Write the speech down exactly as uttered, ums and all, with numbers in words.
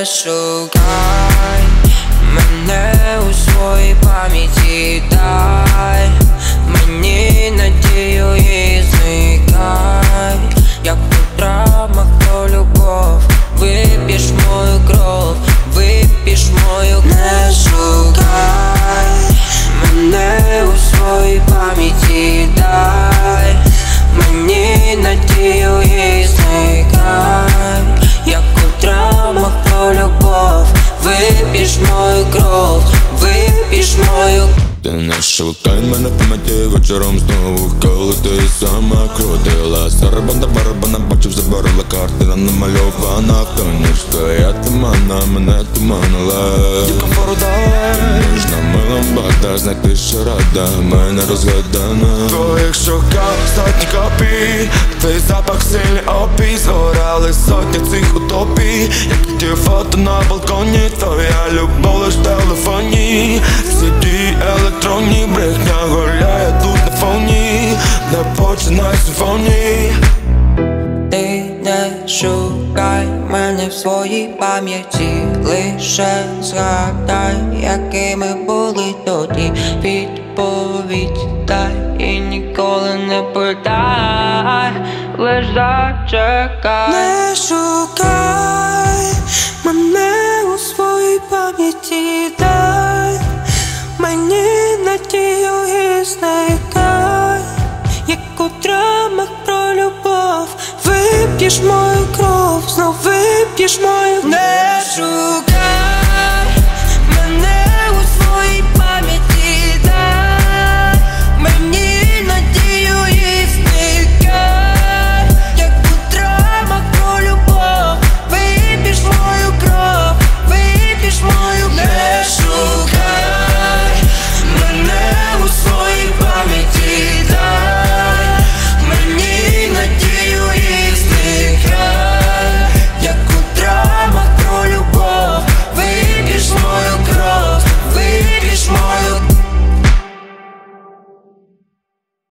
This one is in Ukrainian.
Не шукай мене у своїй пам'яті, дай мені надію і зникай, як у драмах про любов. Вип'єш мою кров, вип'єш мою кров. Не шукай мене у своїй пам'яті, дай мені надію і зникай, як у драмах про любов. Вип'єш мою кров, вип'єш мою. Ти не шукай мене в пам'яті вечором знову, коли ти сама крутила сарабанда барабана, бачив, заборила картина намальована в тоні, що я тумана, мене туманила. Дівка порудає, ніжна милом бада, знайти ще рада, мене розгадана. В твоїх шуках сотні копій, твій запах сильний опій, згорали сотні цих утопій, як ті фото на балконі, твоя любов лиш в телефоні. Сіді електронні, брехня гуляє тут на фоні, не починай симфонії. Ти не шукай мене в своїй пам'яті, лише згадай, якими були тоді. Відповідь дай і ніколи не питай, лиш зачекай. Не шукай мене у своїй пам'яті, дай мені надію і зникай, як у драмах про любов. Вип'єш мою кров, знов вип'єш мою. Не шукай